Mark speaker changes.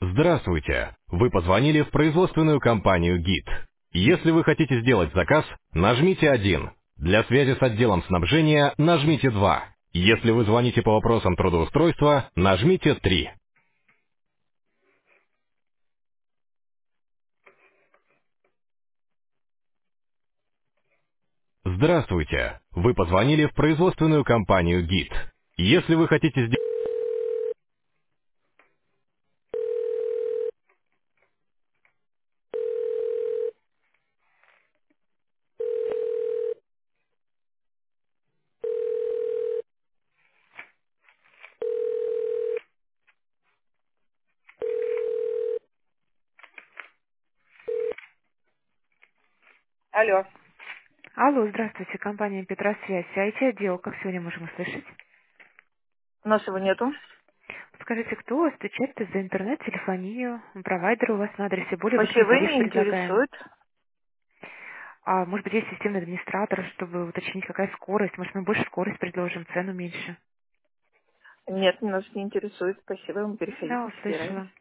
Speaker 1: Здравствуйте! Вы позвонили в производственную компанию ГИТ. Если вы хотите сделать заказ, нажмите 1. Для связи с отделом снабжения нажмите 2. Если вы звоните по вопросам трудоустройства, нажмите 3. Здравствуйте! Вы позвонили в производственную компанию ГИТ. Если вы хотите сделать... Алло,
Speaker 2: Алло, здравствуйте, компания Петросвязь, IT-отдел, как сегодня можем услышать?
Speaker 1: у нас его нету.
Speaker 2: Скажите, кто у вас отвечает за интернет, телефонию, провайдер у вас на адресе, более высокий
Speaker 1: Посевы
Speaker 2: тариф
Speaker 1: не
Speaker 2: предлагаем?
Speaker 1: интересуют.
Speaker 2: А может быть, есть системный администратор, чтобы уточнить, какая скорость, может, мы больше скорость предложим, цену меньше?
Speaker 1: Нет, нас не интересует. Спасибо, мы
Speaker 2: Да,
Speaker 1: переходите с первой.
Speaker 2: услышала.